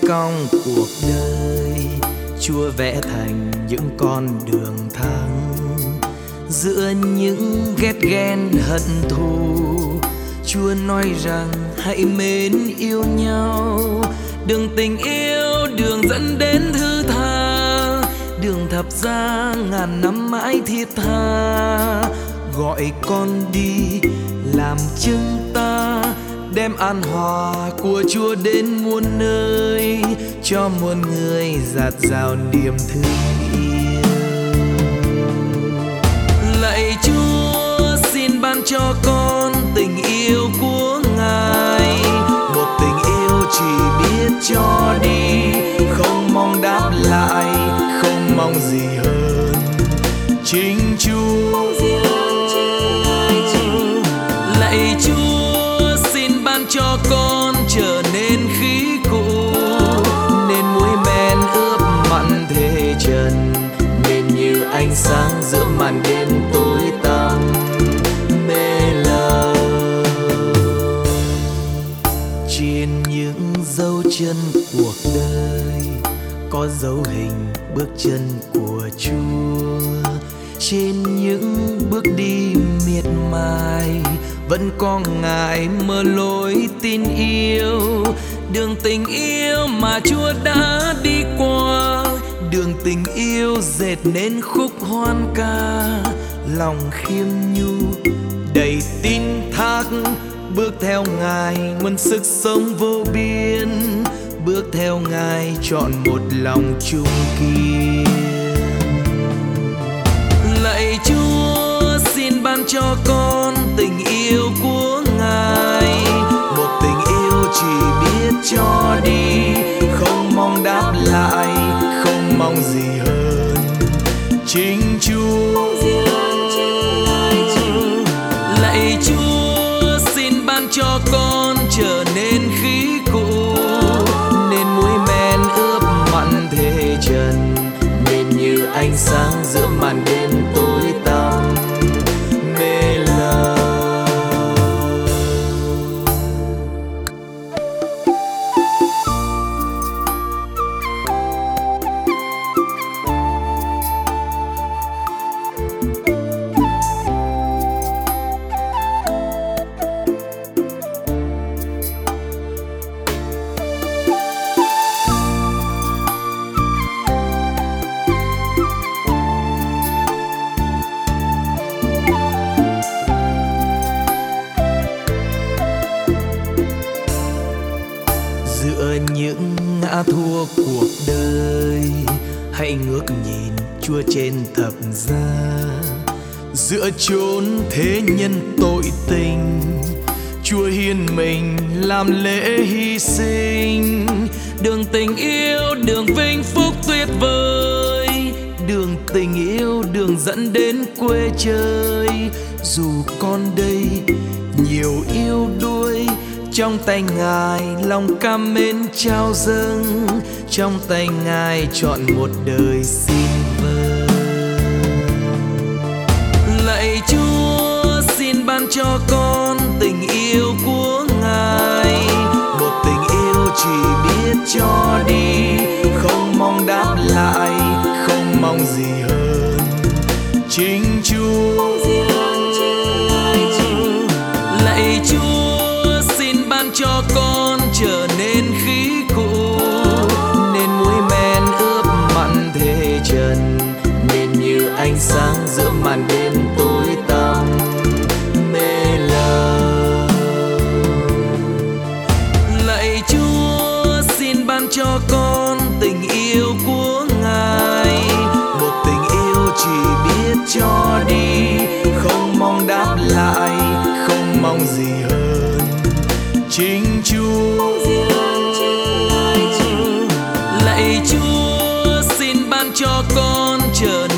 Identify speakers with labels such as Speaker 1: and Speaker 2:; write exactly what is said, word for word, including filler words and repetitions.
Speaker 1: cong cuộc đời, Chúa vẽ thành những con đường thăng. Giữa những ghét ghen hận thù, Chúa nói rằng hãy mến yêu nhau. Đường tình yêu, đường dẫn đến thứ tha, đường thập giá ngàn năm mãi thiết tha. Gọi con đi làm chứng ta, đem an hòa của Chúa đến muôn nơi, cho muôn người dạt dào niềm thương yêu. Lạy Chúa, xin ban cho con tình yêu của Ngài, một tình yêu chỉ biết cho đi, không mong đáp lại, không mong gì hơn chính Chúa. Lạy Chúa, xin ban cho con trở nên khí cụ, nên muối men ướp mặn thế trần, nên như ánh sáng giữa màn đêm tối tăm mê lờ. Trên những dấu chân cuộc đời có dấu hình bước chân của Chúa. Trên những bước đi miệt mài vẫn có Ngài mở lối tin yêu. Đường tình yêu mà Chúa đã đi qua, đường tình yêu dệt nên khúc hoan ca. Lòng khiêm nhu đầy tin thác, bước theo Ngài nguồn sức sống vô biên, bước theo Ngài chọn một lòng chung kiên. Lạy Chúa, xin ban cho con tình yêu của Ngài, một tình yêu chỉ biết cho đi, không mong đáp lại, không mong gì hơn chính Chúa. Lạy Chúa, xin ban cho con trở nên khí cụ, nên muối men ướp mặn thế trần, nên như ánh sáng giữa màn đêm tối tăm mê lờ. Giữa những ngã thua cuộc đời, hãy ngước nhìn Chúa trên thập giá. Giữa chốn thế nhân tội tình, Chúa hiến mình làm lễ hy sinh. Đường tình yêu, đường vinh phúc tuyệt vời, đường tình yêu, đường dẫn đến quê trời. Dù con đây nhiều yêu đuối, trong tay Ngài lòng cam mến trao dâng, trong tay Ngài chọn một đời xin vâng. Lạy Chúa, xin ban cho con tình yêu của Ngài, một tình yêu chỉ biết cho đi, không mong đáp lại, không mong gì hơn chính Chúa. Lạy Chúa, xin ban cho con trở nên khí cụ, nên muối men ướp mặn thế trần, nên như ánh sáng giữa màn đêm tối tăm mê lờ. Lạy Chúa, xin ban cho con tình yêu của Ngài, một tình yêu chỉ biết cho đi, không mong đáp lại, không mong gì hơn chính Chúa. Lạy Chúa, xin ban cho con trở